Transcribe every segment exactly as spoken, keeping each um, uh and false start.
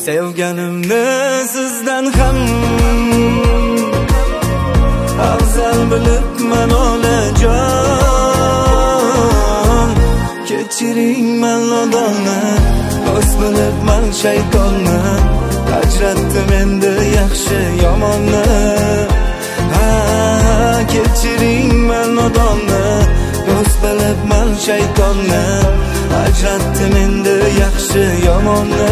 Sevganimni sizdan ham afzal bilibman onajon. Kechiring men nodonni, do'st bilibman shaytonni. Ajratdim endi yaxshi yomonni. Ha, kechiring men nodonni, do'st bilibman shaytonni. Ajratdim endi yaxshi yomonni.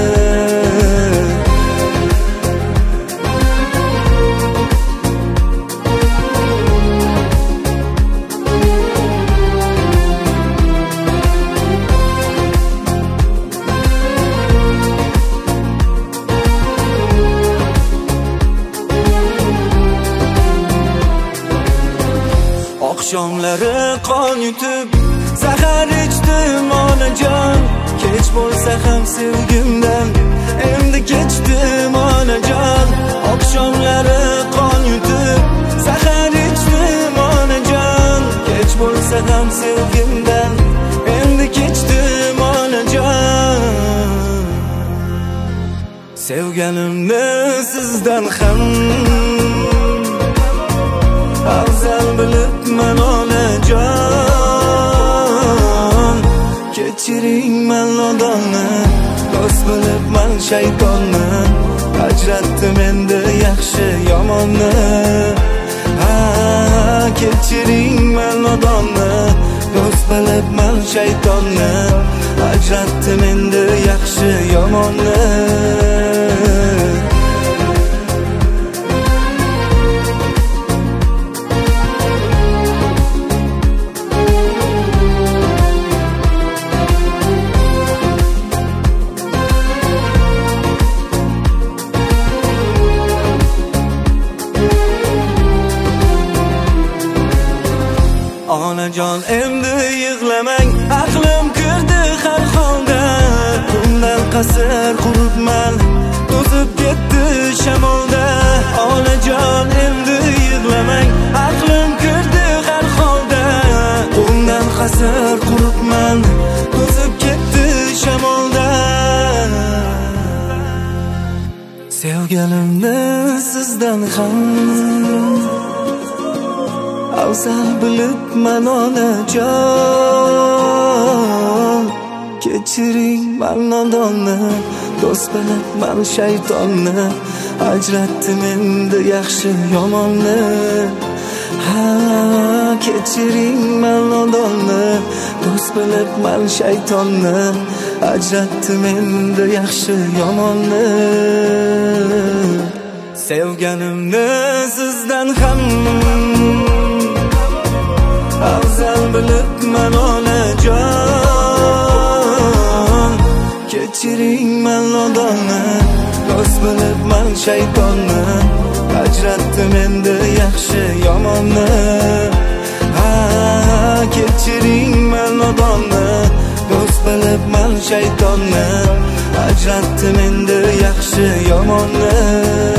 Oqshomlari qon yutib zahar ichdim onajon. Kech bo'lsa ham sevgimdan endi kechdim onajon. Oqshomlari qon yutib zahar ichdim onajon. Kech bo'lsa ham sevgimdan endi kechdim onajon. Sevganimni sizdan ham afzal bilibman onajon. Kechiring men nodonni, do'st bilibman shaytonni. Ajratdim endi yaxshi yomonni. Ha, kechiring men nodonni, do'st bilibman shaytonni. Ajratdim endi yaxshi yomonni. Onajon endi yig'lamang, aqlim kirdi har holda. Bundan qasr quribman, to'zib ketdi shamolda. Onajon endi yig'lamang, aqlim kirdi har holda. Bundan qasr quribman, to'zib ketdi shamolda. Sevganimni sizdan ham afzal bilibman onajon. Kechiring men nodonni, do'st bilibman shaytonni. Ajratdim endi yaxshi yomonni. Ha, kechiring men nodonni, do'st bilibman shaytonni. Ajratdim endi yaxshi yomonni. Sevganimni sizdan ham afzal bilibman onajon. Kechiring men nodonni, do'st bilibman shaytonni. Ajratdim endi yaxshi yomonni. Ha, kechiring men nodonni, do'st bilibman shaytonni. Ajratdim endi yaxshi yomonni.